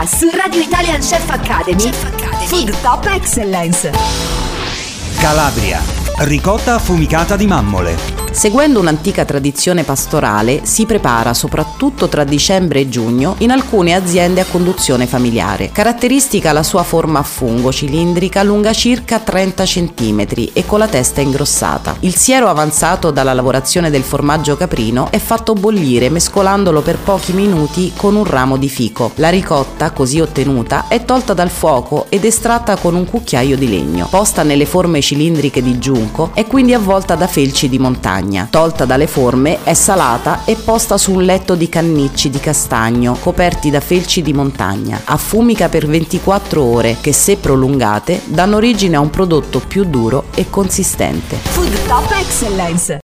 domenica su Radio Italian Chef Academy. Food Top Excellence. Calabria. Ricotta affumicata di mammole. Seguendo un'antica tradizione pastorale, si prepara soprattutto tra dicembre e giugno in alcune aziende a conduzione familiare. Caratteristica la sua forma a fungo cilindrica lunga circa 30 cm e con la testa ingrossata. Il siero avanzato dalla lavorazione del formaggio caprino è fatto bollire mescolandolo per pochi minuti con un ramo di fico. La ricotta, così ottenuta, è tolta dal fuoco ed estratta con un cucchiaio di legno. Posta nelle forme cilindriche di giunco, è quindi avvolta da felci di montagna. Tolta dalle forme, è salata e posta su un letto di cannicci di castagno coperti da felci di montagna. Affumica per 24 ore che, se prolungate, danno origine a un prodotto più duro e consistente. Food Top Excellence.